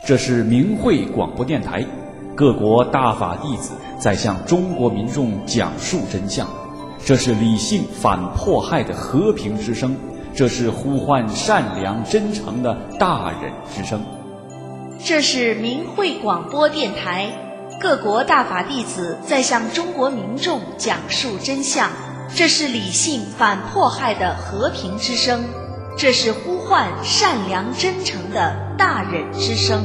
这是明慧广播电台，各国大法弟子在向中国民众讲述真相。这是理性反迫害的和平之声，这是呼唤善良真诚的大忍之声。 这是明慧广播电台，各国大法弟子在向中国民众讲述真相。这是理性反迫害的和平之声，这是呼唤善良真诚的大忍之声。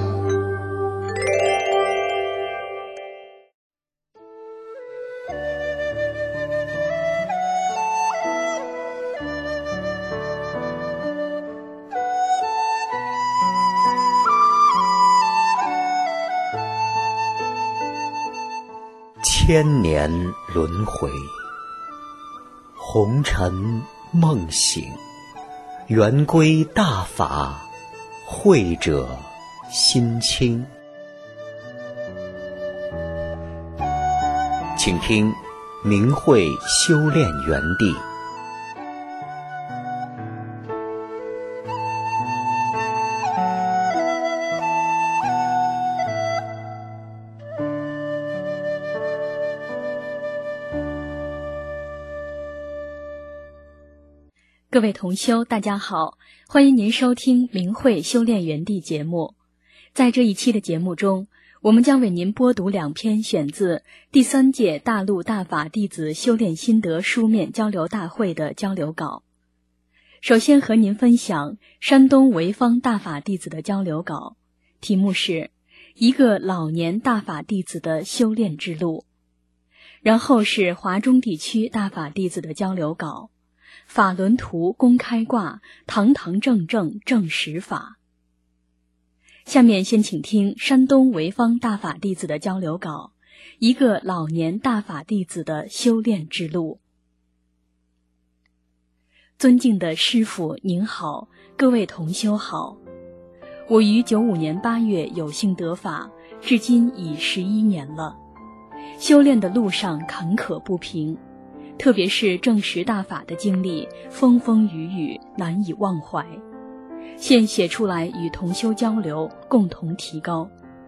千年轮回，红尘梦醒，圆归大法，慧者心清。请听明慧修炼园地。 各位同修，大家好，欢迎您收听明慧修炼园地节目。在这一期的节目中，我们将为您播读2篇选自第3届大陆大法弟子修炼心得书面交流大会的交流稿。首先和您分享山东潍坊大法弟子的交流稿，题目是一个老年大法弟子的修炼之路。然后是华中地区大法弟子的交流稿，法轮图公开卦，堂堂正正正实法。下面先请听山东潍坊大法弟子的交流稿，一个老年大法弟子的修炼之路。尊敬的师父您好，各位同修好。我于95年8月有幸得法，至今已11年了。修炼的路上坎坷不平，特别是正实大法的经历，风风雨雨，难以忘怀。现写出来与同修交流，共同提高。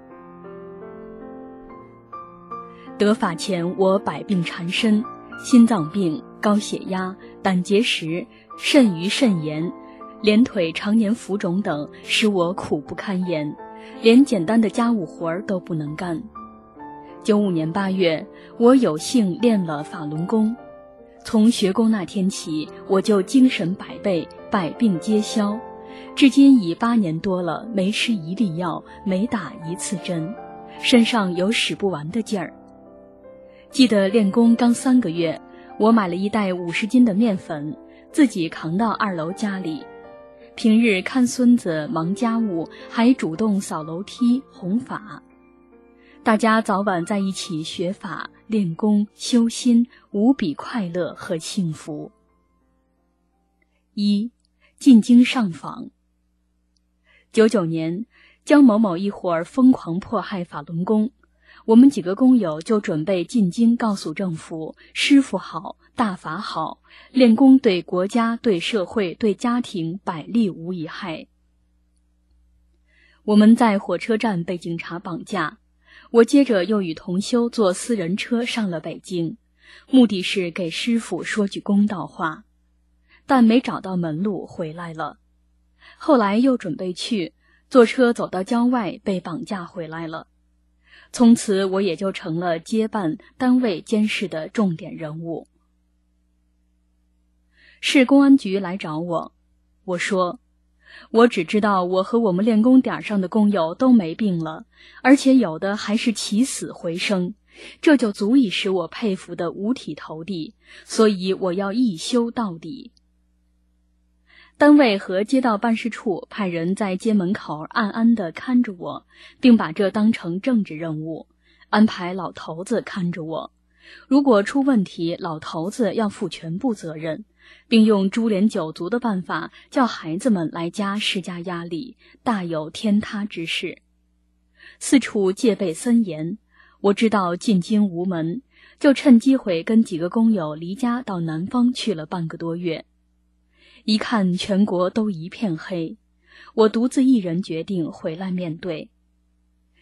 得法前，我百病缠身，心脏病、高血压、胆结石、肾盂肾炎，连腿常年浮肿等，使我苦不堪言，连简单的家务活都不能干。95年8月，我有幸练了法轮功。从学功那天起，我就精神百倍，百病皆消，至今已8年多了，没吃一粒药，没打一次针，身上有使不完的劲儿。记得练功刚3个月，我买了一袋50斤的面粉，自己扛到2楼家里。平日看孙子忙家务，还主动扫楼梯弘法。大家早晚在一起学法、练功、修心，无比快乐和幸福。1. 进京上访。99年，江某某一伙儿疯狂迫害法轮功，我们几个工友就准备进京告诉政府，师父好，大法好，练功对国家、对社会、对家庭百利无一害。我们在火车站被警察绑架，我接着又与同修坐私人车上了北京，目的是给师父说句公道话，但没找到门路回来了。后来又准备去，坐车走到郊外被绑架回来了。从此我也就成了接办单位监视的重点人物。市公安局来找我，我说我只知道我和我们练功点上的工友都没病了，而且有的还是起死回生，这就足以使我佩服得五体投地，所以我要一修到底。单位和街道办事处派人在街门口暗暗地看着我，并把这当成政治任务，安排老头子看着我，如果出问题，老头子要负全部责任，并用株连九族的办法叫孩子们来家施加压力，大有天塌之势。四处戒备森严，我知道进京无门，就趁机会跟几个工友离家到南方去了半个多月。一看全国都一片黑，我独自一人决定回来面对。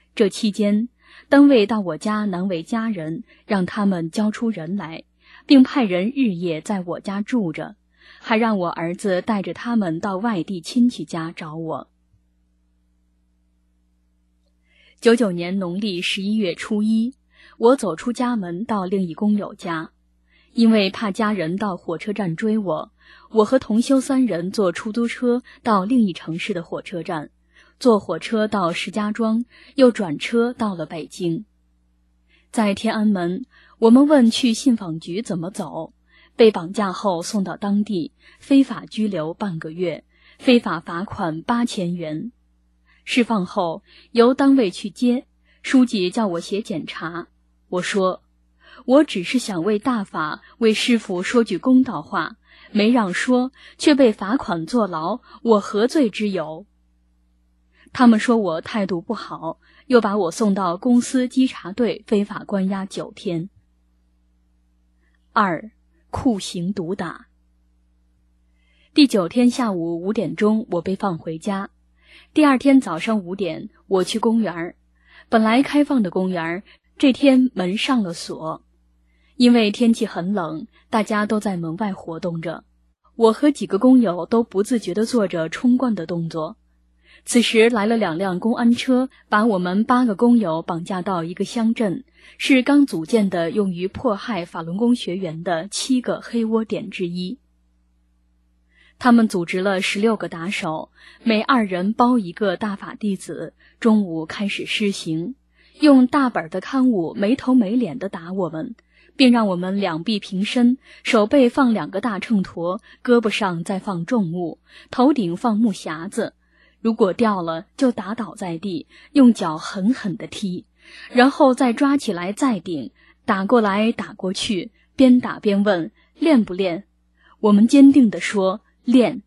这期间，单位到我家难为家人，让他们交出人来，并派人日夜在我家住着，还让我儿子带着他们到外地亲戚家找我。99年农历11月初1，我走出家门到另一工友家，因为怕家人到火车站追我，我和同修3人坐出租车到另一城市的火车站，坐火车到石家庄，又转车到了北京。在天安门，我们问去信访局怎么走，被绑架后送到当地，非法拘留半个月，非法罚款8000元。释放后由单位去接，书记叫我写检查，我说我只是想为大法为师父说句公道话，没让说，却被罚款坐牢，我何罪之有？他们说我态度不好，又把我送到公司稽查队非法关押9天。2. 酷刑毒打。第9天下午5点钟，我被放回家。第2天早上5点，我去公园，本来开放的公园，这天门上了锁。因为天气很冷，大家都在门外活动着，我和几个工友都不自觉地做着冲冠的动作。此时来了2辆公安车，把我们8个工友绑架到一个乡镇，是刚组建的用于迫害法轮功学员的7个黑窝点之一。他们组织了16个打手，每2人包1个大法弟子，中午开始施行，用大本的刊物没头没脸地打我们，并让我们两臂平伸，手背放2个大秤砣，胳膊上再放重物，头顶放木匣子，如果掉了就打倒在地，用脚狠狠地踢，然后再抓起来再顶，打过来打过去，边打边问练不练？我们坚定地说练。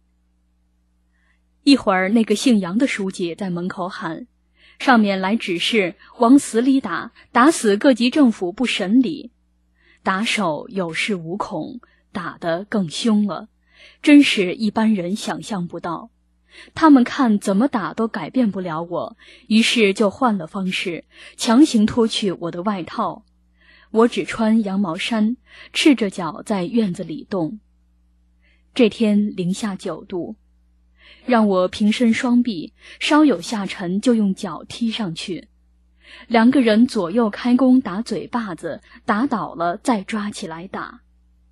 一会儿那个姓杨的书记在门口喊，上面来指示往死里打，打死各级政府不审理。打手有恃无恐，打得更凶了，真是一般人想象不到。他们看怎么打都改变不了我，于是就换了方式，强行脱去我的外套。我只穿羊毛衫，赤着脚在院子里动。这天零下9度，让我平伸双臂，稍有下沉就用脚踢上去。2个人左右开弓打嘴巴子，打倒了再抓起来打。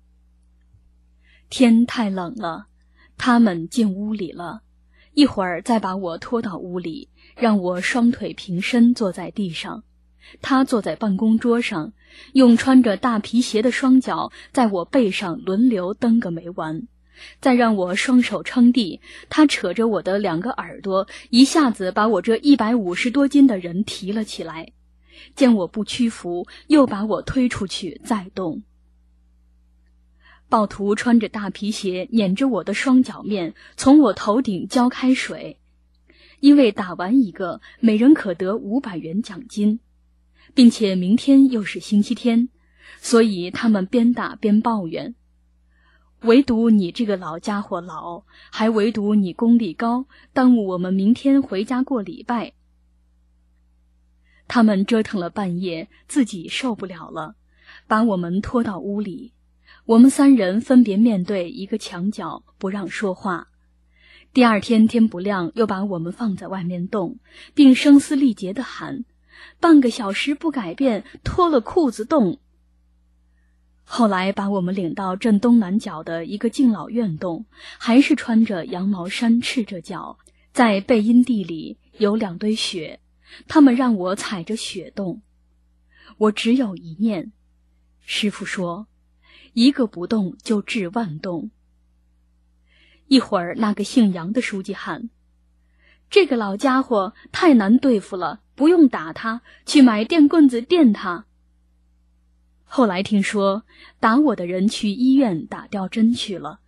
天太冷了，他们进屋里了，一会儿再把我拖到屋里，让我双腿平伸坐在地上。他坐在办公桌上，用穿着大皮鞋的双脚在我背上轮流蹬个没完。再让我双手撑地，他扯着我的2个耳朵，一下子把我这150多斤的人提了起来。见我不屈服，又把我推出去再动。暴徒穿着大皮鞋捻着我的双脚面，从我头顶浇开水。因为打完1个，每人可得500元奖金，并且明天又是星期天，所以他们边打边抱怨，唯独你这个老家伙老，还唯独你功力高，耽误我们明天回家过礼拜。他们折腾了半夜，自己受不了了，把我们拖到屋里。我们3人分别面对一个墙角，不让说话。第2天天不亮，又把我们放在外面动，并声嘶力竭地喊，半个小时不改变，脱了裤子动。后来把我们领到镇东南角的一个敬老院动，还是穿着羊毛衫，赤着脚，在背阴地里有2堆雪，他们让我踩着雪动。我只有一念，师父说1个不动就治万动。一会儿那个姓杨的书记喊，这个老家伙太难对付了，不用打他，去买电棍子电他。后来听说打我的人去医院打吊针去了。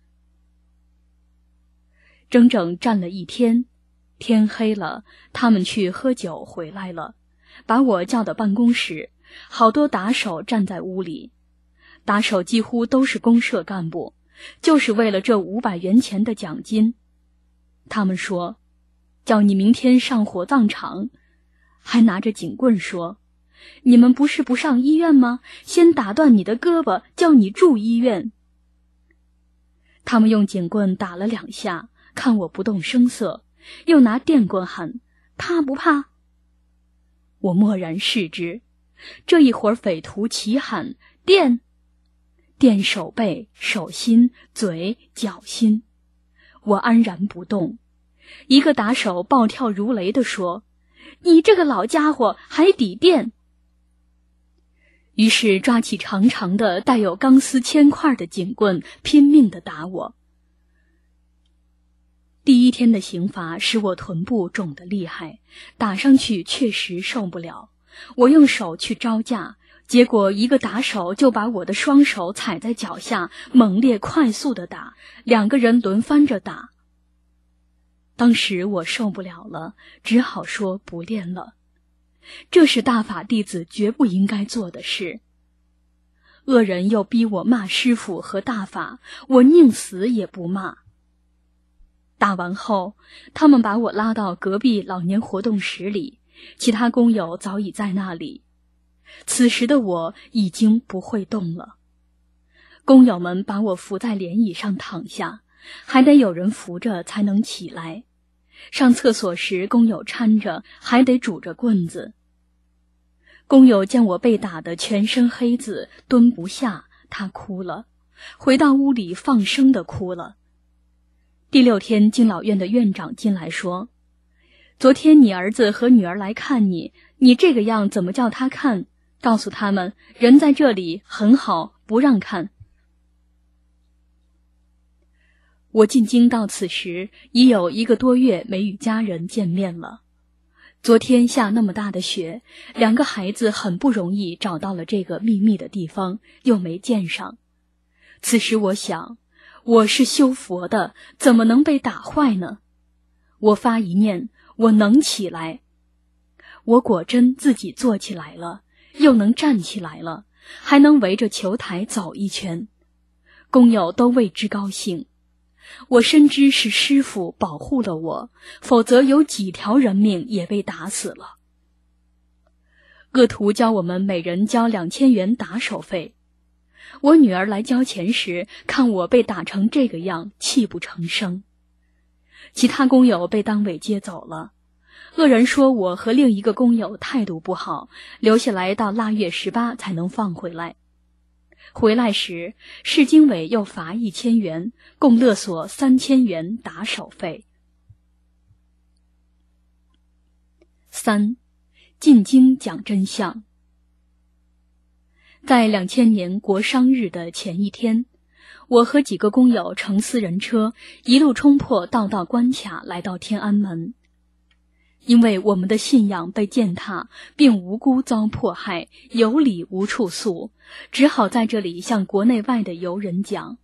整整站了1天，天黑了，他们去喝酒回来了，把我叫到办公室，好多打手站在屋里。打手几乎都是公社干部，就是为了这500元钱的奖金。他们说叫你明天上火葬场， 还拿着警棍说：“你们不是不上医院吗？先打断你的胳膊，叫你住医院。”他们用警棍打了2下，看我不动声色，又拿电棍喊：“怕不怕？”我默然视之。这一会儿匪徒齐喊：“电！”电手背、手心、嘴、脚心。我安然不动。一个打手暴跳如雷地说：“你这个老家伙还抵电！”于是抓起长长的带有钢丝铅块的警棍，拼命地打我。第1天的刑罚使我臀部肿得厉害，打上去确实受不了。我用手去招架，结果一个打手就把我的双手踩在脚下，猛烈快速地打，2个人轮番着打。当时我受不了了，只好说不练了。这是大法弟子绝不应该做的事。恶人又逼我骂师父和大法，我宁死也不骂。打完后，他们把我拉到隔壁老年活动室里，其他工友早已在那里。此时的我已经不会动了。工友们把我扶在连椅上躺下，还得有人扶着才能起来。上厕所时工友搀着，还得拄着棍子。工友见我被打得全身黑紫，蹲不下，他哭了，回到屋里放声地哭了。第6天，敬老院的院长进来说：“昨天你儿子和女儿来看你，你这个样怎么叫他看？告诉他们，人在这里很好，不让看。”我进京到此时，已有1个多月没与家人见面了。昨天下那么大的雪，2个孩子很不容易找到了这个秘密的地方，又没见上。此时我想，我是修佛的，怎么能被打坏呢？我发一念，我能起来。我果真自己坐起来了，又能站起来了，还能围着球台走一圈。工友都为之高兴。我深知是师父保护了我，否则有几条人命也被打死了。恶徒教我们每人交2000元打手费。我女儿来交钱时，看我被打成这个样，泣不成声。其他工友被党委接走了。恶人说我和另一个工友态度不好，留下来到腊月18才能放回来。回来时，市经委又罚1000元，共勒索3000元打手费。3. 进京讲真相。在2000年国殇日的前1天，我和几个工友乘私人车，一路冲破道道关卡，来到天安门。因为我们的信仰被践踏，并无辜遭迫害，有理无处诉，只好在这里向国内外的游人讲。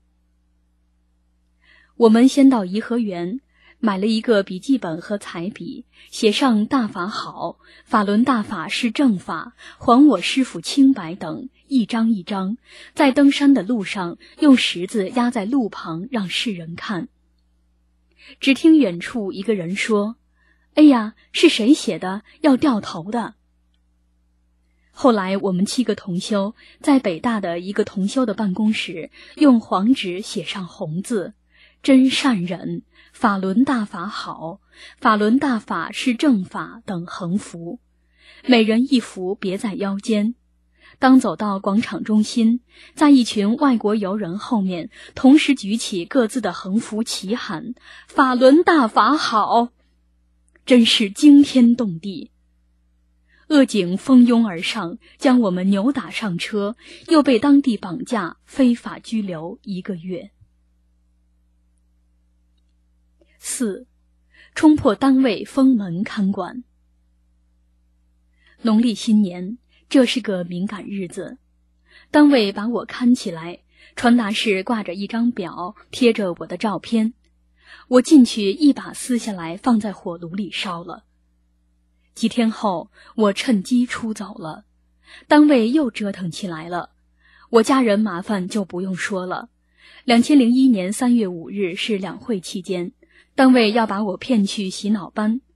我们先到颐和园，买了一个笔记本和彩笔，写上大法好，法轮大法是正法，还我师父清白等，一张一张，在登山的路上用石子压在路旁，让世人看。只听远处一个人说：“哎呀，是谁写的？要掉头的。”后来我们7个同修在北大的一个同修的办公室，用黄纸写上红字：“真善忍，法轮大法好，法轮大法是正法”等横幅，每人1幅别在腰间。当走到广场中心，在一群外国游人后面，同时举起各自的横幅齐喊：“法轮大法好！”真是惊天动地。恶警蜂拥而上，将我们扭打上车，又被当地绑架，非法拘留1个月。4. 冲破单位封门看管。农历新年，这是个敏感日子，单位把我看起来，传达室挂着一张表，贴着我的照片。我进去一把撕下来，放在火炉里烧了。几天后，我趁机出走了，单位又折腾起来了。我家人麻烦就不用说了。2001年3月5日是两会期间，单位要把我骗去洗脑班。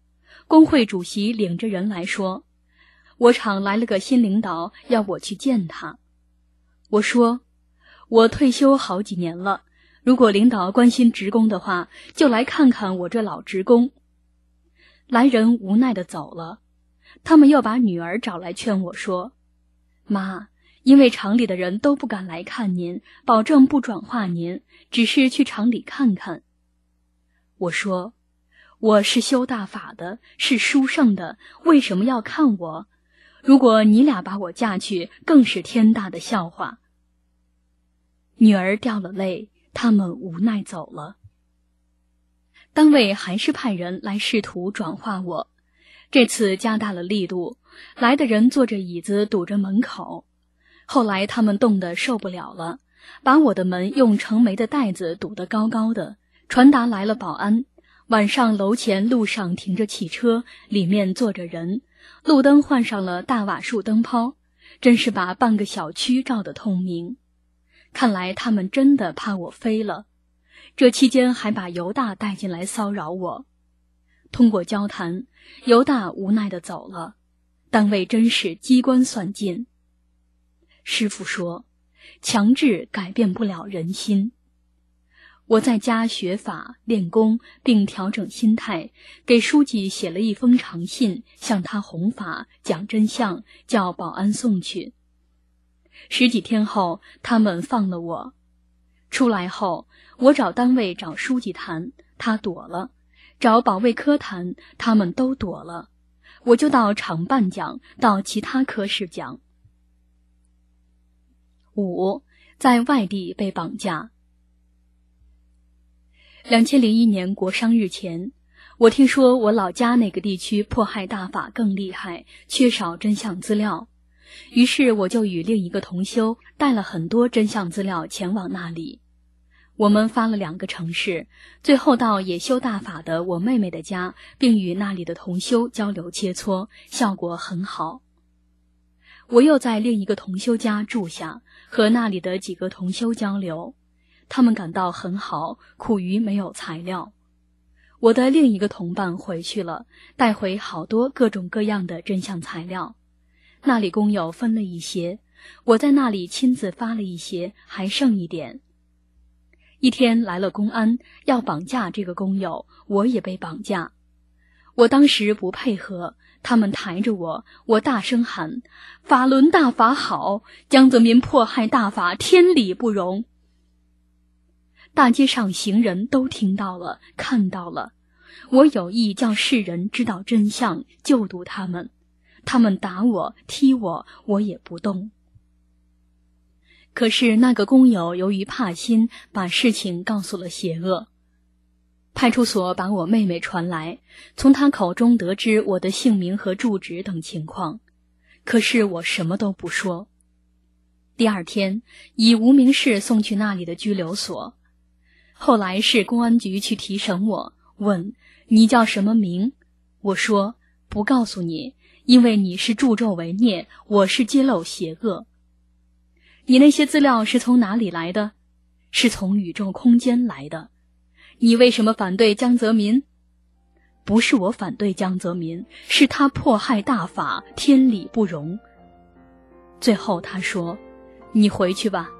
工会主席领着人来说，我厂来了个新领导，要我去见他。我说，我退休好几年了，如果领导关心职工的话，就来看看我这老职工。来人无奈地走了，他们又把女儿找来劝我说，妈，因为厂里的人都不敢来看您，保证不转化您，只是去厂里看看。我说，我是修大法的，是书圣的，为什么要看我？如果你俩把我嫁去，更是天大的笑话。女儿掉了泪，他们无奈走了。单位还是派人来试图转化我，这次加大了力度，来的人坐着椅子堵着门口。后来他们冻得受不了了，把我的门用成煤的袋子堵得高高的，传达来了保安。晚上楼前路上停着汽车，里面坐着人，路灯换上了大瓦数灯泡，真是把半个小区照得通明。看来他们真的怕我飞了。这期间还把犹大带进来骚扰我。通过交谈，犹大无奈地走了。单位真是机关算尽。师父说，强制改变不了人心。我在家学法练功，并调整心态，给书记写了一封长信，向他弘法讲真相，叫保安送去。10几天后，他们放了我。出来后，我找单位找书记谈，他躲了；找保卫科谈，他们都躲了。我就到厂办讲，到其他科室讲。5. 在外地被绑架。2001年国殇日前，我听说我老家那个地区迫害大法更厉害，缺少真相资料。于是我就与另一个同修带了很多真相资料前往那里。我们发了2个城市，最后到也修大法的我妹妹的家，并与那里的同修交流切磋，效果很好。我又在另一个同修家住下，和那里的几个同修交流，他们感到很好，苦于没有材料。我的另一个同伴回去了，带回好多各种各样的真相材料。那里工友分了一些，我在那里亲自发了一些，还剩一点。一天来了公安，要绑架这个工友，我也被绑架。我当时不配合，他们抬着我，我大声喊：法轮大法好，江泽民迫害大法，天理不容。大街上行人都听到了，看到了，我有意叫世人知道真相，救度他们。他们打我踢我，我也不动。可是那个工友由于怕心，把事情告诉了邪恶。派出所把我妹妹传来，从她口中得知我的姓名和住址等情况，可是我什么都不说。第2天，以无名氏送去那里的拘留所。后来是公安局去提审我，问你叫什么名？我说不告诉你，因为你是助纣为虐，我是揭露邪恶。你那些资料是从哪里来的？是从宇宙空间来的。你为什么反对江泽民？不是我反对江泽民，是他迫害大法，天理不容。最后他说，你回去吧。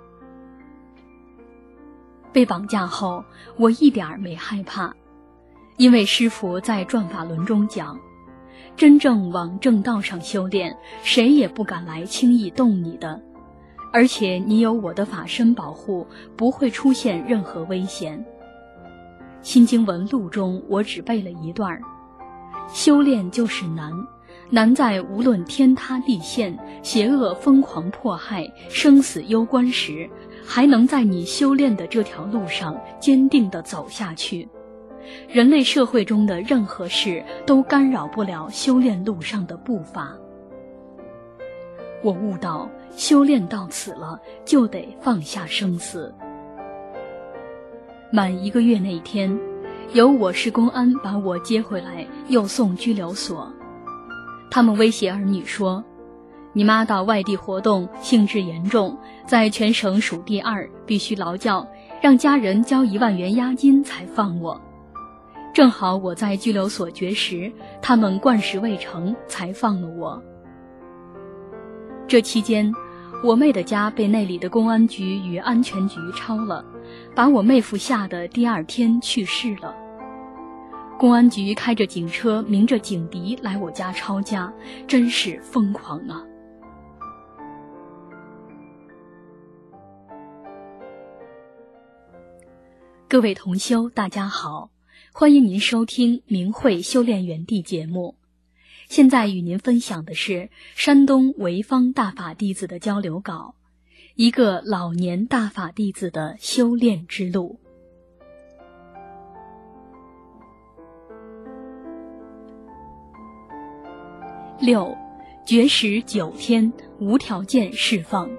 被绑架后，我一点没害怕，因为师父在转法轮中讲，真正往正道上修炼，谁也不敢来轻易动你的，而且你有我的法身保护，不会出现任何危险。心经文录中我只背了一段，修炼就是难，难在无论天塌地陷，邪恶疯狂迫害，生死攸关时，还能在你修炼的这条路上坚定地走下去。人类社会中的任何事都干扰不了修炼路上的步伐。我悟到，修炼到此了，就得放下生死。满1个月那天，由我市公安把我接回来，又送拘留所。他们威胁儿女说，你妈到外地活动，性质严重，在全省数第2，必须劳教，让家人交1万元押金才放我。 正好我在拘留所绝食，他们灌食未成，才放了我。这期间，我妹的家被那里的公安局与安全局抄了，把我妹夫吓得第2天去世了。公安局开着警车，鸣着警笛来我家抄家，真是疯狂啊！各位同修，大家好，欢迎您收听明慧修炼园地节目。现在与您分享的是山东潍坊大法弟子的交流稿，一个老年大法弟子的修炼之路。6. 绝食9天，无条件释放。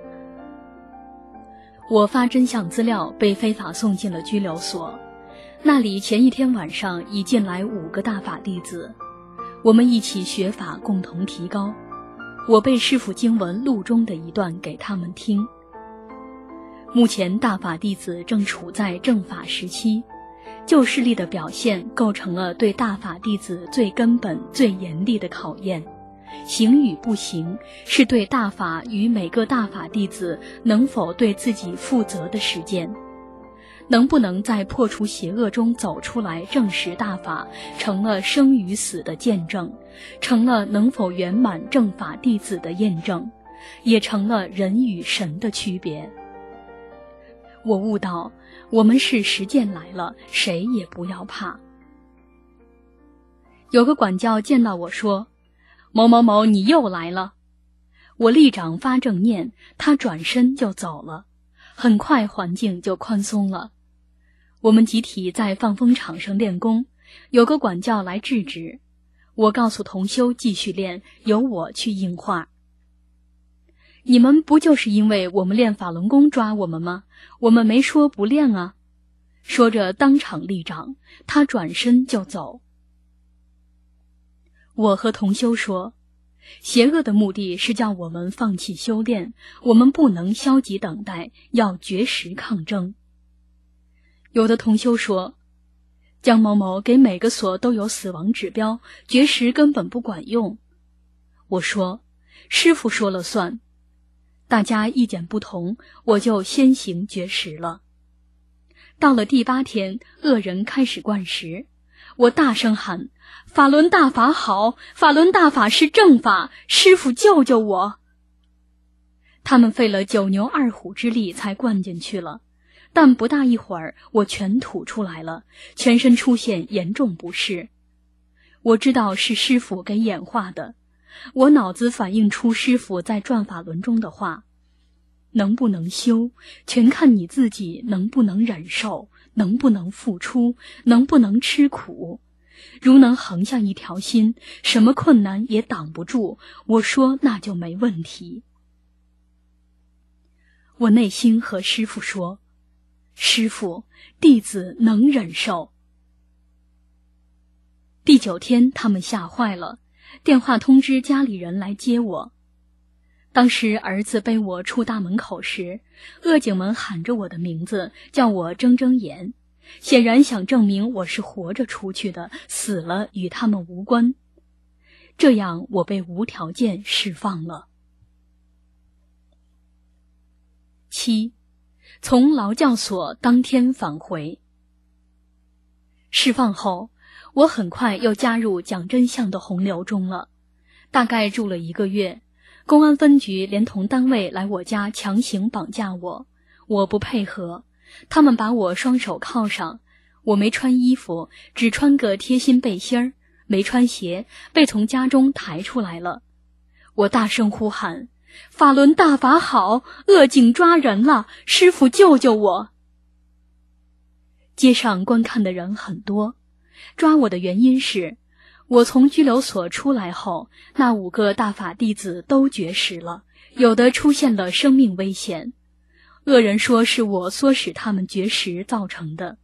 我发真相资料被非法送进了拘留所，那里前一天晚上已进来5个大法弟子，我们一起学法，共同提高。我背师父经文录中的一段给他们听。目前大法弟子正处在正法时期，旧势力的表现构成了对大法弟子最根本、最严厉的考验。行与不行，是对大法与每个大法弟子能否对自己负责的实践。能不能在破除邪恶中走出来，证实大法，成了生与死的见证，成了能否圆满正法弟子的验证，也成了人与神的区别。我悟到，我们是实践来了，谁也不要怕。有个管教见到我说：“某某某，你又来了。”我立掌发正念，他转身就走了，很快环境就宽松了。我们集体在放风场上练功，有个管教来制止，我告诉同修继续练，由我去应话。你们不就是因为我们练法轮功抓我们吗？我们没说不练啊。说着当场立掌，他转身就走。我和同修说，邪恶的目的是叫我们放弃修炼，我们不能消极等待，要绝食抗争。有的同修说，江某某给每个所都有死亡指标，绝食根本不管用。我说，师父说了算。大家意见不同，我就先行绝食了。到了第8天，恶人开始灌食，我大声喊：法轮大法好，法轮大法是正法，师父救救我！他们费了9牛2虎之力才灌进去了，但不大一会儿，我全吐出来了，全身出现严重不适。我知道是师父给演化的，我脑子反映出师父在转法轮中的话：能不能修，全看你自己能不能忍受，能不能付出，能不能吃苦。如能横下一条心，什么困难也挡不住，我说那就没问题。我内心和师父说，师父，弟子能忍受。第9天，他们吓坏了，电话通知家里人来接我。当时儿子背我出大门口时，恶警们喊着我的名字，叫我睁睁眼，显然想证明我是活着出去的，死了与他们无关。这样我被无条件释放了。7. 从劳教所当天返回。释放后，我很快又加入讲真相的洪流中了，大概住了1个月。公安分局连同单位来我家强行绑架我，我不配合，他们把我双手铐上，我没穿衣服，只穿个贴心背心儿，没穿鞋，被从家中抬出来了。我大声呼喊：法轮大法好，恶警抓人了，师父救救我！街上观看的人很多，抓我的原因是我从拘留所出来后，那5个大法弟子都绝食了，有的出现了生命危险。恶人说是我唆使他们绝食造成的。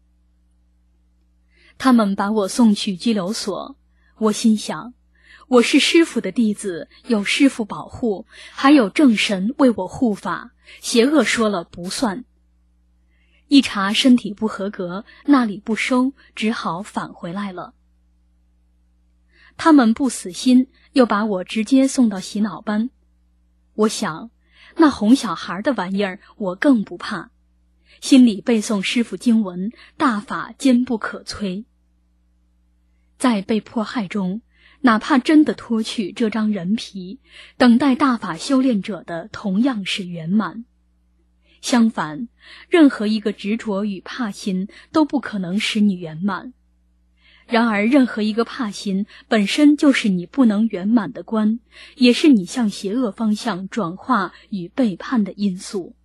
他们把我送去拘留所，我心想，我是师父的弟子，有师父保护，还有正神为我护法，邪恶说了不算。 一查身体不合格，那里不收，只好返回来了。他们不死心，又把我直接送到洗脑班。我想，那哄小孩的玩意儿我更不怕，心里背诵师父经文，大法坚不可摧。在被迫害中，哪怕真的脱去这张人皮，等待大法修炼者的同样是圆满。相反，任何一个执着与怕心都不可能使你圆满。然而，任何一个怕心本身就是你不能圆满的关，也是你向邪恶方向转化与背叛的因素。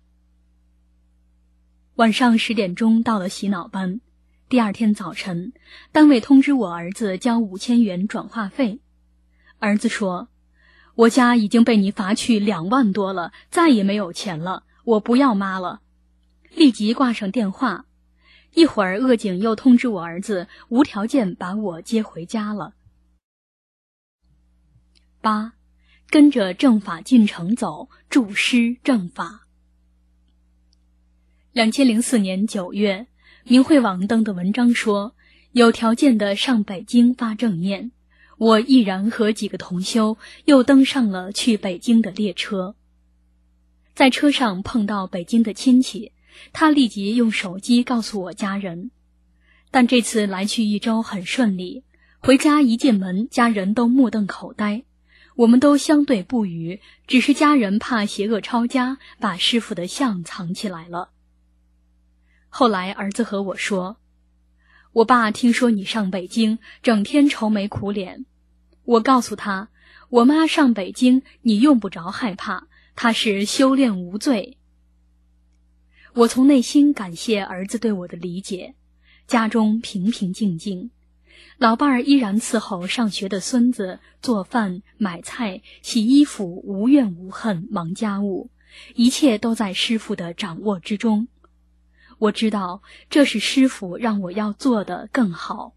晚上10点钟到了洗脑班，第二天早晨，单位通知我儿子交5000元转化费。儿子说：“我家已经被你罚去2万多了，再也没有钱了，我不要妈了。”立即挂上电话。一会儿，鄂警又通知我儿子无条件把我接回家了。8. 跟着正法进程走，助师正法。2004年9月，明慧网登的文章说，有条件的上北京发正念，我毅然和几个同修又登上了去北京的列车。在车上碰到北京的亲戚，他立即用手机告诉我家人。但这次来去1周很顺利，回家一进门，家人都目瞪口呆，我们都相对不语，只是家人怕邪恶抄家，把师父的像藏起来了。后来儿子和我说，我爸听说你上北京，整天愁眉苦脸。我告诉他，我妈上北京，你用不着害怕，她是修炼无罪。我从内心感谢儿子对我的理解，家中平平静静，老伴儿依然伺候上学的孙子，做饭、买菜、洗衣服，无怨无恨，忙家务，一切都在师父的掌握之中。我知道这是师父让我要做的更好。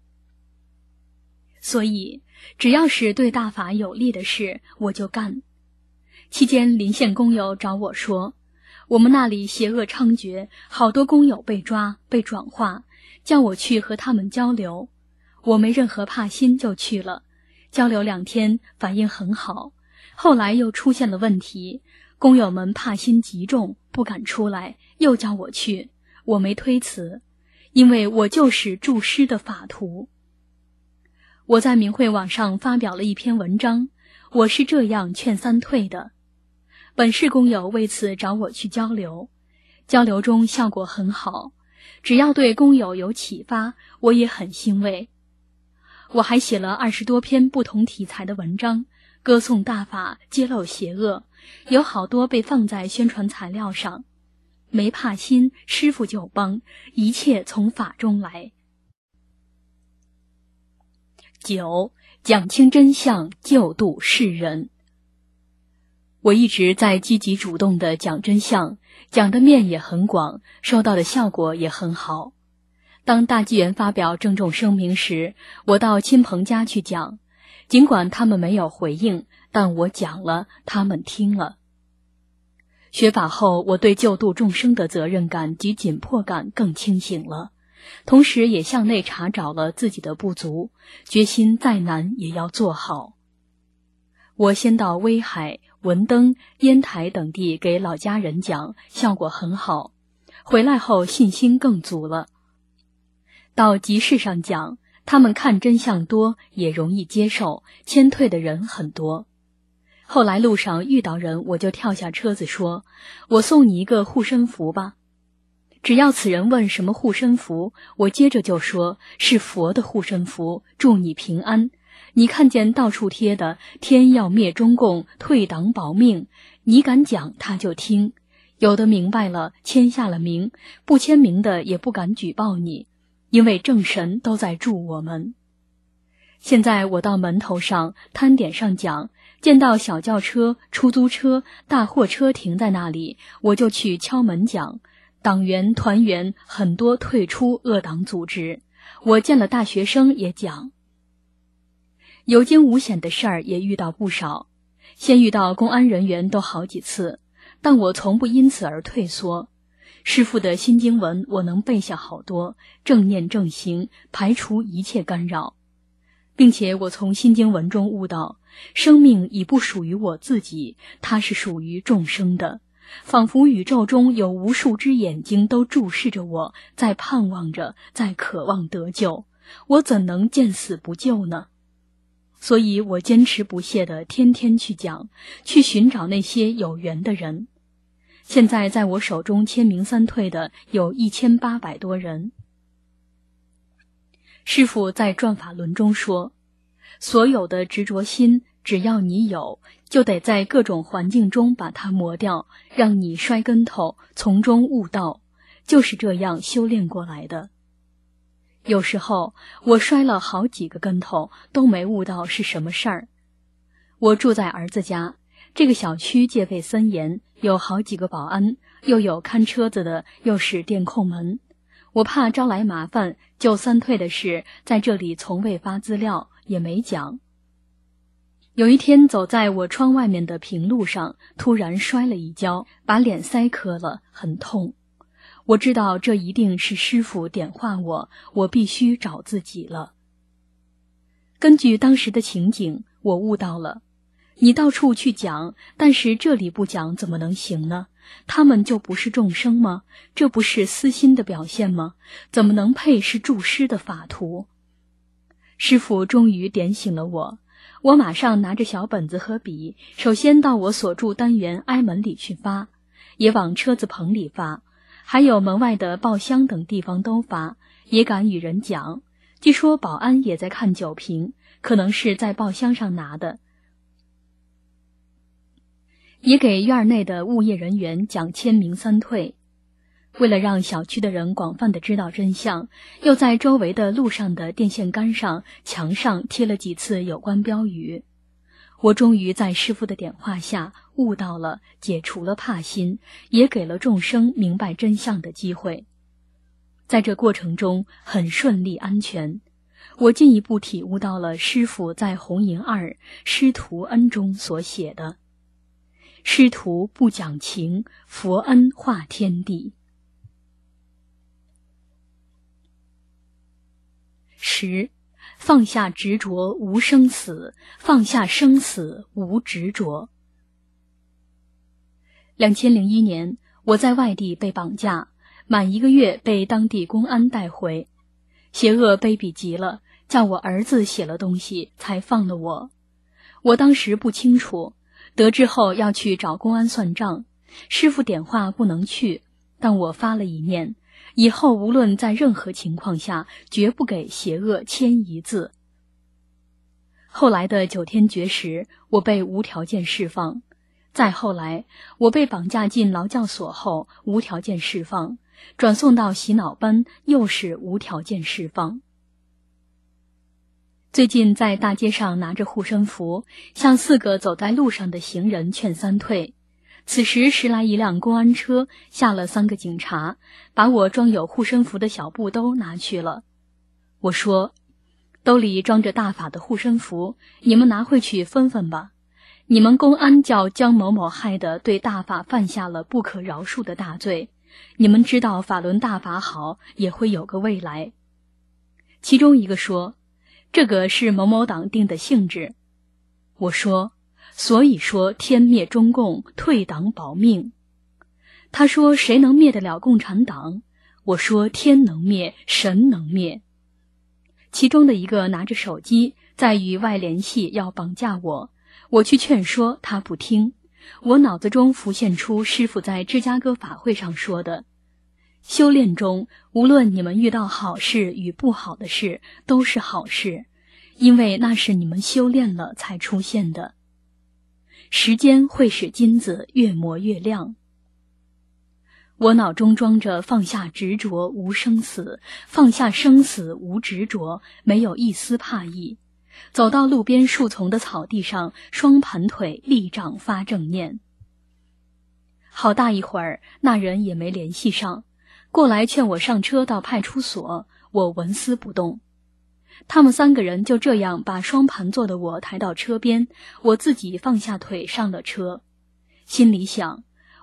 所以，只要是对大法有利的事，我就干。期间，邻县工友找我说，我们那里邪恶猖獗，好多工友被抓、被转化，叫我去和他们交流。我没任何怕心就去了，交流2天，反应很好。后来又出现了问题，工友们怕心极重，不敢出来，又叫我去，我没推辞，因为我就是助师的法徒。我在明慧网上发表了一篇文章，我是这样劝三退的。本市工友为此找我去交流，交流中效果很好，只要对工友有启发，我也很欣慰。我还写了20多篇不同题材的文章，歌颂大法，揭露邪恶，有好多被放在宣传材料上。没怕心，师父就帮，一切从法中来。9. 讲清真相，救度世人。我一直在积极主动地讲真相，讲的面也很广，收到的效果也很好。当大纪元发表郑重声明时，我到亲朋家去讲，尽管他们没有回应，但我讲了，他们听了。学法后，我对救度众生的责任感及紧迫感更清醒了，同时也向内查找了自己的不足，决心再难也要做好。我先到威海、文登、烟台等地给老家人讲，效果很好，回来后信心更足了。到集市上讲，他们看真相多，也容易接受，谦退的人很多。后来路上遇到人，我就跳下车子说，我送你一个护身符吧。只要此人问什么护身符，我接着就说，是佛的护身符，祝你平安。你看见到处贴的天要灭中共，退党保命，你敢讲他就听，有的明白了签下了名，不签名的也不敢举报你，因为正神都在助我们。现在我到门头上摊点上讲，见到小轿车、出租车、大货车停在那里，我就去敲门讲，党员团员很多退出恶党组织，我见了大学生也讲。有惊无险的事儿也遇到不少，先遇到公安人员都好几次，但我从不因此而退缩。 师父的心经文我能背下好多，正念正行，排除一切干扰。并且我从心经文中悟到，生命已不属于我自己，它是属于众生的，仿佛宇宙中有无数只眼睛都注视着我，在盼望着，在渴望得救，我怎能见死不救呢？所以我坚持不懈地天天去讲，去寻找那些有缘的人。现在在我手中签名三退的有1800多人。师父在转法轮中说，所有的执着心，只要你有，就得在各种环境中把它磨掉，让你摔跟头，从中悟道，就是这样修炼过来的。有时候我摔了好几个跟头，都没悟到是什么事儿。我住在儿子家，这个小区戒备森严，有好几个保安，又有看车子的，又是电控门。我怕招来麻烦，就三退的事在这里从未发资料，也没讲。有一天走在我窗外面的平路上，突然摔了一跤，把脸腮磕了，很痛。我知道这一定是师父点化我，我必须找自己了。根据当时的情景，我悟到了，你到处去讲，但是这里不讲怎么能行呢？他们就不是众生吗？这不是私心的表现吗？怎么能配是助师的法图？师父终于点醒了我，我马上拿着小本子和笔，首先到我所住单元挨门里去发，也往车子棚里发，还有门外的报箱等地方都发，也敢与人讲。据说保安也在看酒瓶，可能是在报箱上拿的。也给院内的物业人员讲签名三退。为了让小区的人广泛地知道真相，又在周围的路上的电线杆上、墙上贴了几次有关标语。我终于在师父的点化下悟到了，解除了怕心，也给了众生明白真相的机会。在这过程中很顺利安全，我进一步体悟到了师父在红银2师徒恩中所写的，师徒不讲情，佛恩化天地。10. 放下执着无生死，放下生死无执着。2001年，我在外地被绑架，满1个月被当地公安带回。邪恶卑鄙极了，叫我儿子写了东西才放了我。我当时不清楚，得知后要去找公安算账，师父点化不能去，但我发了一念，以后无论在任何情况下，绝不给邪恶签一字。后来的9天绝食，我被无条件释放。再后来，我被绑架进劳教所后，无条件释放，转送到洗脑班，又是无条件释放。最近在大街上拿着护身符，向4个走在路上的行人劝三退。此时驶来一辆公安车，下了3个警察，把我装有护身符的小布兜拿去了。我说，兜里装着大法的护身符，你们拿回去分分吧。你们公安叫江某某害的，对大法犯下了不可饶恕的大罪。你们知道法轮大法好，也会有个未来。其中一个说，这个是某某党定的性质。我说，所以说天灭中共，退党保命。他说，谁能灭得了共产党？我说，天能灭，神能灭。其中的一个拿着手机在与外联系，要绑架我。我去劝说，他不听。我脑子中浮现出师父在芝加哥法会上说的，修炼中无论你们遇到好事与不好的事，都是好事，因为那是你们修炼了才出现的。时间会使金子越磨越亮。我脑中装着放下执着无生死，放下生死无执着，没有一丝怕意。走到路边树丛的草地上，双盘腿立掌发正念。好大一会儿，那人也没联系上，过来劝我上车到派出所，我纹丝不动。他们3个人就这样把双盘坐的我抬到车边，我自己放下腿上了车。心里想，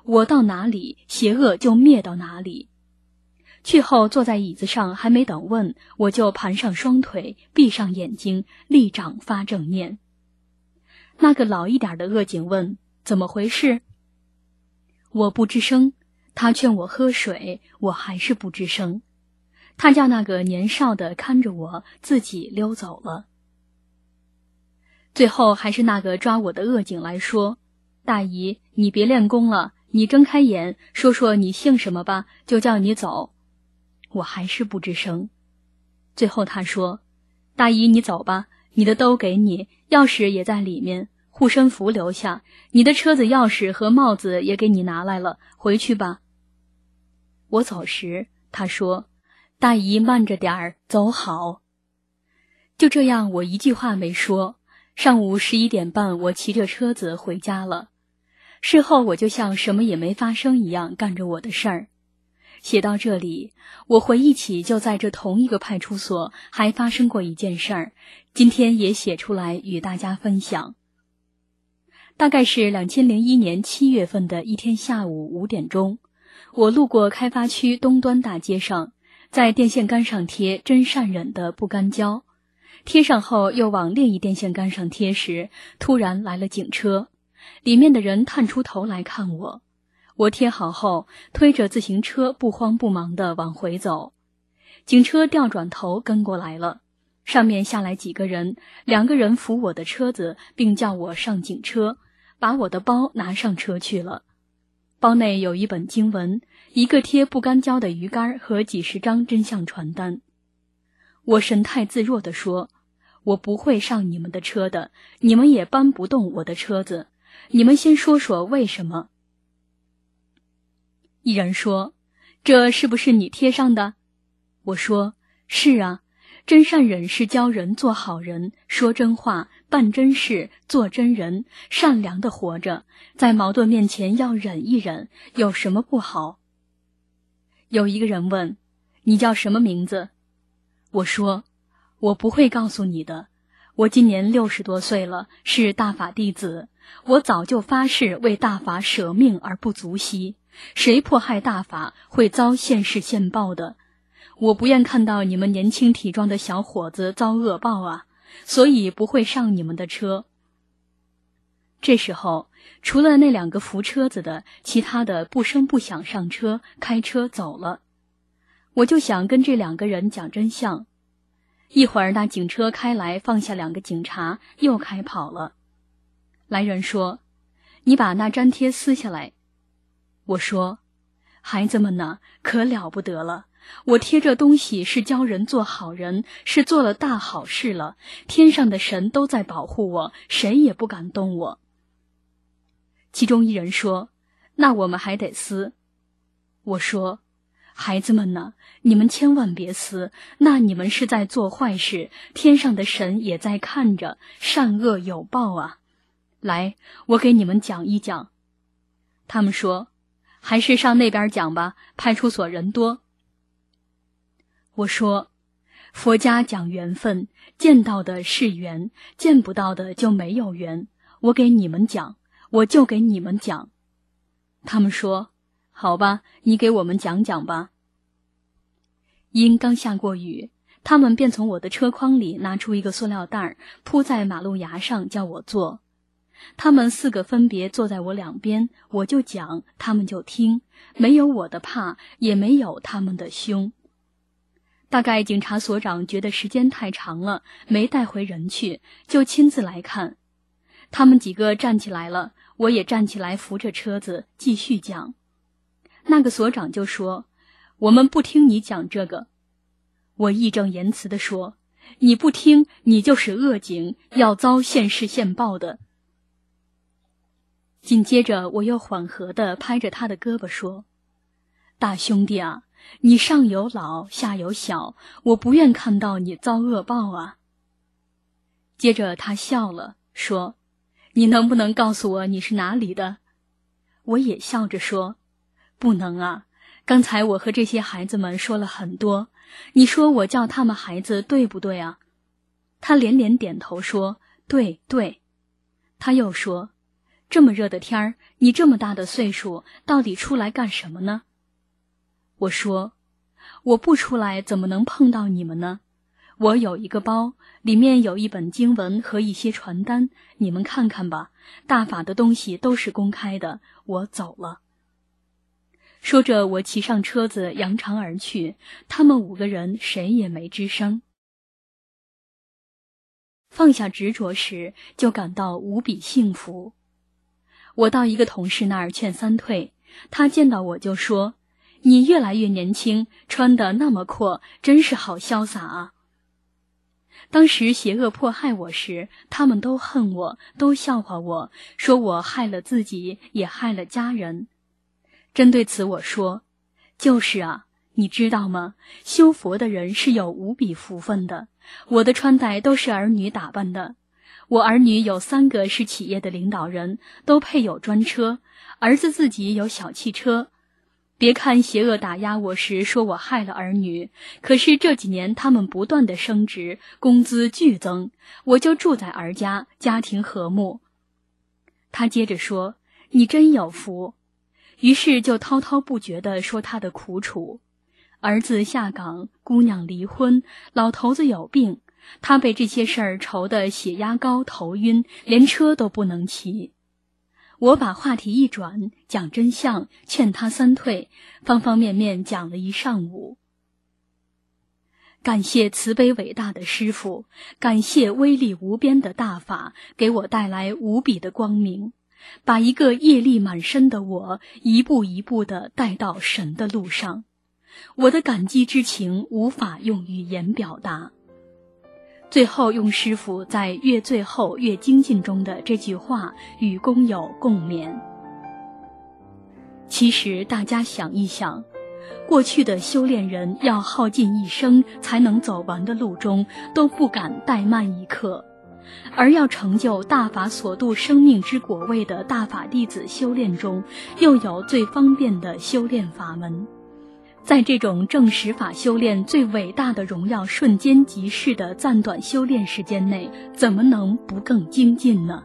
我到哪里，邪恶就灭到哪里。去后坐在椅子上，还没等问，我就盘上双腿，闭上眼睛，立掌发正念。那个老一点的恶警问：怎么回事？我不吱声。他劝我喝水，我还是不吱声。他叫那个年少的看着我，自己溜走了。最后还是那个抓我的恶警来说：大姨，你别练功了，你睁开眼，说说你姓什么吧，就叫你走。我还是不吱声。最后他说：大姨，你走吧，你的兜给你，钥匙也在里面，护身符留下，你的车子钥匙和帽子也给你拿来了，回去吧。我走时，他说：大姨慢着点儿，走好。就这样，我一句话没说。上午11点半，我骑着车子回家了。事后我就像什么也没发生一样干着我的事儿。写到这里，我回忆起就在这同一个派出所还发生过一件事儿，今天也写出来与大家分享。大概是2001年7月份的一天下午5点钟，我路过开发区东端大街上，在电线杆上贴真善忍的不干胶，贴上后又往另一电线杆上贴时，突然来了警车，里面的人探出头来看我。我贴好后，推着自行车不慌不忙地往回走。警车调转头跟过来了，上面下来几个人，2个人扶我的车子，并叫我上警车，把我的包拿上车去了。包内有一本经文，一个贴不干胶的鱼竿和几十张真相传单。我神态自若地说：我不会上你们的车的，你们也搬不动我的车子，你们先说说为什么。一人说：这是不是你贴上的？我说：是啊，真善忍是教人做好人，说真话，办真事，做真人，善良的活着，在矛盾面前要忍一忍，有什么不好？有一个人问：你叫什么名字？我说：我不会告诉你的，我今年60多岁了，是大法弟子，我早就发誓为大法舍命而不足惜，谁迫害大法会遭现世现报的，我不愿看到你们年轻体壮的小伙子遭恶报啊，所以不会上你们的车。这时候，除了那2个扶车子的，其他的不声不响上车，开车走了。我就想跟这2个人讲真相。一会儿那警车开来，放下2个警察，又开跑了。来人说：你把那粘贴撕下来。我说：孩子们呢，可了不得了，我贴这东西是教人做好人，是做了大好事了，天上的神都在保护我，谁也不敢动我。其中一人说：那我们还得撕。我说：孩子们呢，你们千万别撕，那你们是在做坏事，天上的神也在看着，善恶有报啊。来，我给你们讲一讲。他们说：还是上那边讲吧，派出所人多。我说：佛家讲缘分，见到的是缘，见不到的就没有缘，我给你们讲，我就给你们讲。他们说：好吧，你给我们讲讲吧。因刚下过雨，他们便从我的车筐里拿出一个塑料袋，铺在马路牙上叫我坐。他们4个分别坐在我2边，我就讲，他们就听，没有我的怕，也没有他们的凶。大概警察所长觉得时间太长了，没带回人去，就亲自来看。他们几个站起来了，我也站起来扶着车子继续讲。那个所长就说：我们不听你讲这个。我义正言辞地说：你不听，你就是恶警，要遭现世现报的。紧接着我又缓和地拍着他的胳膊说：大兄弟啊，你上有老下有小，我不愿看到你遭恶报啊。接着他笑了，说：你能不能告诉我你是哪里的？我也笑着说：不能啊，刚才我和这些孩子们说了很多，你说我叫他们孩子对不对啊？他连连点头说：对对。他又说： 这么热的天儿，你这么大的岁数，到底出来干什么呢？我说，我不出来怎么能碰到你们呢？我有一个包，里面有一本经文和一些传单，你们看看吧，大法的东西都是公开的，我走了。说着，我骑上车子扬长而去，他们5个人谁也没吱声。放下执着时，就感到无比幸福。我到一个同事那儿劝三退，他见到我就说，你越来越年轻，穿得那么阔，真是好潇洒啊。当时邪恶迫害我时，他们都恨我，都笑话我，说我害了自己，也害了家人。针对此我说，就是啊，你知道吗？修佛的人是有无比福分的。我的穿戴都是儿女打扮的，我儿女有3个是企业的领导人，都配有专车，儿子自己有小汽车。别看邪恶打压我时说我害了儿女，可是这几年他们不断的升职，工资剧增，我就住在儿家，家庭和睦。他接着说，你真有福。于是就滔滔不绝地说他的苦楚。儿子下岗，姑娘离婚，老头子有病，他被这些事儿愁得血压高，头晕，连车都不能骑。我把话题一转，讲真相，劝他三退，方方面面讲了一上午。感谢慈悲伟大的师父，感谢威力无边的大法，给我带来无比的光明，把一个业力满身的我一步一步地带到神的路上。我的感激之情无法用语言表达。最后用师父在越最后越精进中的这句话与工友共勉。其实大家想一想，过去的修炼人要耗尽一生才能走完的路中，都不敢怠慢一刻，而要成就大法所度生命之果位的大法弟子修炼中，又有最方便的修炼法门。在这种正实法修炼最伟大的荣耀瞬间即逝的暂短修炼时间内，怎么能不更精进呢？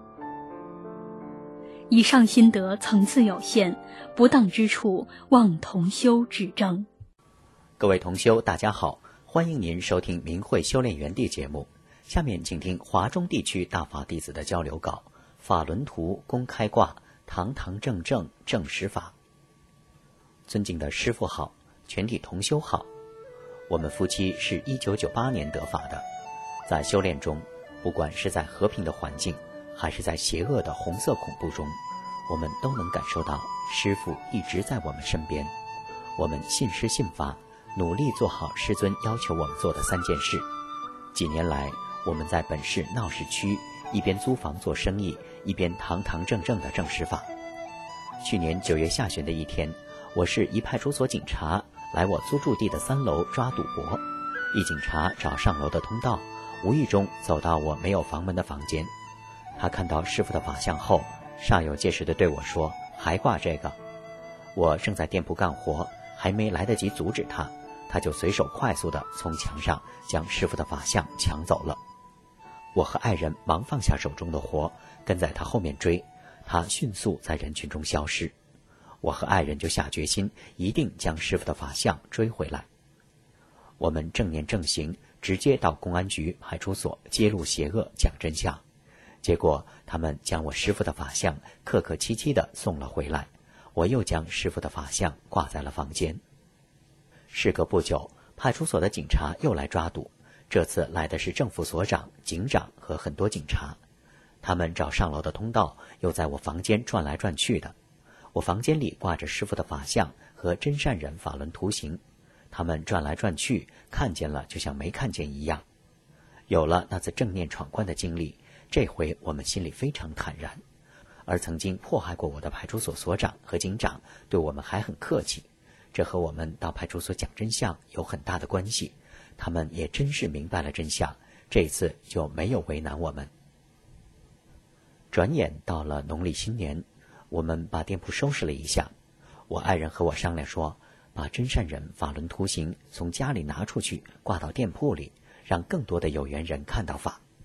以上心得层次有限，不当之处望同修指正。 各位同修大家好，欢迎您收听明慧修炼园地节目。下面请听华中地区大法弟子的交流稿，法轮图公开卦，堂堂正正正实法。尊敬的师父好，全体同修好。我们夫妻是1998年得法的，在修炼中，不管是在和平的环境，还是在邪恶的红色恐怖中，我们都能感受到师父一直在我们身边。我们信师信法，努力做好师尊要求我们做的3件事。几年来，我们在本市闹市区一边租房做生意，一边堂堂正正的正实法。去年9月下旬的一天，我市一派出所警察来我租住地的3楼抓赌博，一警察找上楼的通道，无意中走到我没有房门的房间。他看到师父的法相后，煞有介事地对我说，还挂这个。我正在店铺干活，还没来得及阻止他，他就随手快速地从墙上将师父的法相抢走了。我和爱人忙放下手中的活，跟在他后面追，他迅速在人群中消失。我和爱人就下决心，一定将师父的法相追回来。我们正念正行，直接到公安局派出所揭露邪恶，讲真相。结果他们将我师父的法相客客气气地送了回来，我又将师父的法相挂在了房间。事隔不久，派出所的警察又来抓赌，这次来的是正副所长、警长和很多警察。他们找上楼的通道，又在我房间转来转去的。我房间里挂着师父的法相和真善忍法轮图形，他们转来转去，看见了就像没看见一样。有了那次正念闯关的经历，这回我们心里非常坦然。而曾经迫害过我的派出所所长和警长对我们还很客气，这和我们到派出所讲真相有很大的关系。他们也真是明白了真相，这一次就没有为难我们。转眼到了农历新年，我们把店铺收拾了一下，我爱人和我商量说，把真善忍法轮图形从家里拿出去，挂到店铺里，让更多的有缘人看到法。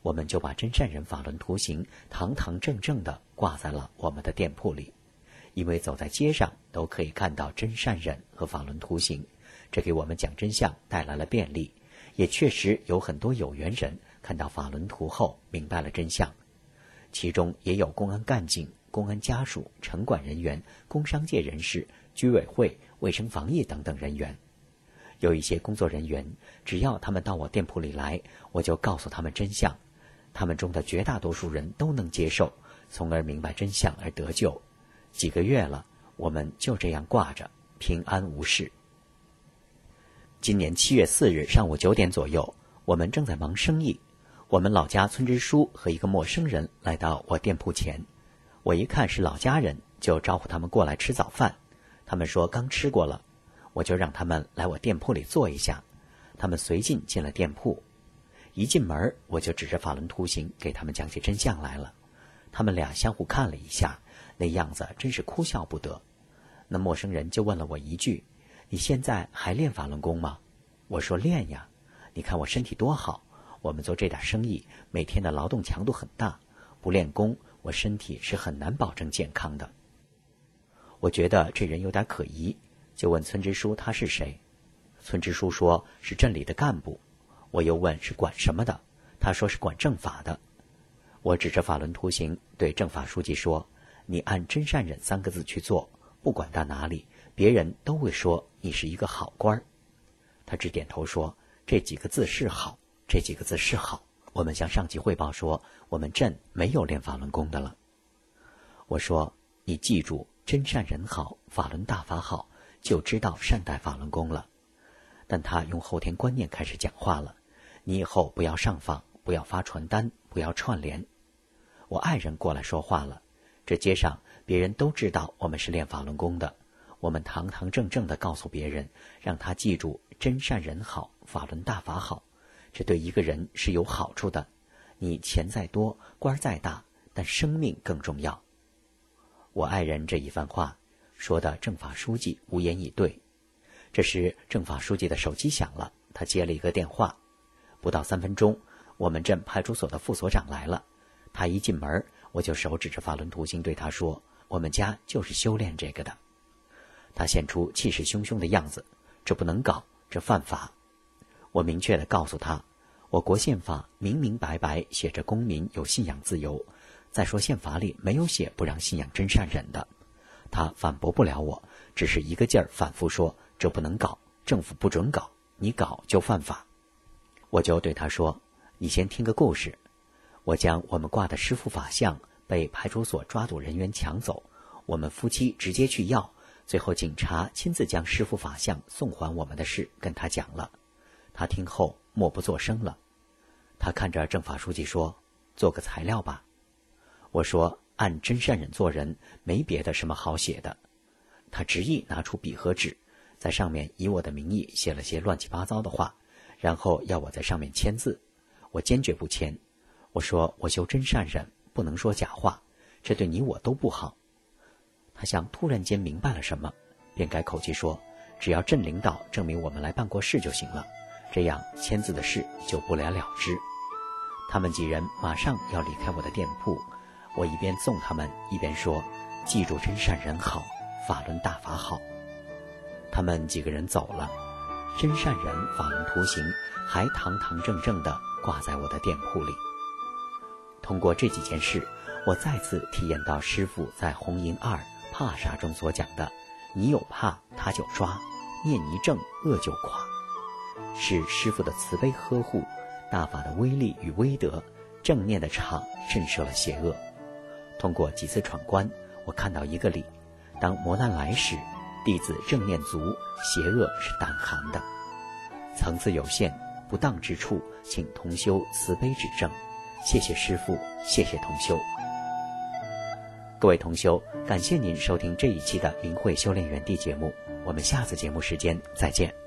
我们就把真善忍法轮图形堂堂正正地挂在了我们的店铺里。因为走在街上都可以看到真善忍和法轮图形，这给我们讲真相带来了便利，也确实有很多有缘人看到法轮图后明白了真相。其中也有公安干警、公安家属、城管人员、工商界人士、居委会、卫生防疫等等人员。有一些工作人员，只要他们到我店铺里来，我就告诉他们真相，他们中的绝大多数人都能接受，从而明白真相而得救。几个月了，我们就这样挂着，平安无事。今年7月4日上午9点左右，我们正在忙生意，我们老家村支书和一个陌生人来到我店铺前，我一看是老家人，就招呼他们过来吃早饭。他们说刚吃过了，我就让他们来我店铺里坐一下。他们随进进了店铺，一进门我就指着法轮图形给他们讲起真相来了。他们俩相互看了一下，那样子真是哭笑不得。那陌生人就问了我一句：你现在还练法轮功吗？我说练呀，你看我身体多好，我们做这点生意每天的劳动强度很大，不练功我身体是很难保证健康的。我觉得这人有点可疑，就问村支书他是谁。村支书说是镇里的干部。我又问是管什么的，他说是管政法的。我指着法轮图形对政法书记说：你按真善忍3个字去做，不管到哪里，别人都会说你是一个好官。他只点头说：这几个字是好，这几个字是好。我们向上级汇报说，我们镇没有练法轮功的了。我说：你记住，真善忍好，法轮大法好，就知道善待法轮功了。但他用后天观念开始讲话了：你以后不要上访，不要发传单，不要串联。我爱人过来说话了：这街上别人都知道我们是练法轮功的，我们堂堂正正地告诉别人，让他记住真善忍好，法轮大法好，这对一个人是有好处的。你钱再多，官再大，但生命更重要。我爱人这一番话说的政法书记无言以对。这时政法书记的手机响了，他接了一个电话。不到3分钟，我们镇派出所的副所长来了。他一进门，我就手指着法轮图形对他说：我们家就是修炼这个的。他现出气势汹汹的样子：这不能搞，这犯法。我明确地告诉他，我国宪法明明白白写着公民有信仰自由，再说宪法里没有写不让信仰真善忍的。他反驳不了我，只是一个劲儿反复说这不能搞，政府不准搞，你搞就犯法。我就对他说：你先听个故事。我将我们挂的师父法像被派出所抓捕人员抢走，我们夫妻直接去要，最后警察亲自将师父法像送还我们的事跟他讲了。他听后默不作声了。他看着政法书记说：做个材料吧。我说：按真善忍做人，没别的什么好写的。他执意拿出笔和纸，在上面以我的名义写了些乱七八糟的话，然后要我在上面签字。我坚决不签。我说：我修真善忍，不能说假话，这对你我都不好。他像突然间明白了什么，便改口气说：只要镇领导证明我们来办过事就行了，这样签字的事就不了了之。他们几人马上要离开我的店铺，我一边送他们，一边说：记住真善忍好，法轮大法好。他们几个人走了，真善忍法轮图形还堂堂正正地挂在我的店铺里。通过这几件事，我再次体验到师父在《红银2怕啥》中所讲的：你有怕他就抓，念一正恶就垮。是师父的慈悲呵护，大法的威力与威德，正念的场震慑了邪恶。通过几次闯关，我看到一个理：当磨难来时，弟子正念足，邪恶是胆寒的。层次有限，不当之处，请同修慈悲指正。谢谢师父，谢谢同修。各位同修，感谢您收听这一期的明慧修炼园地节目，我们下次节目时间再见。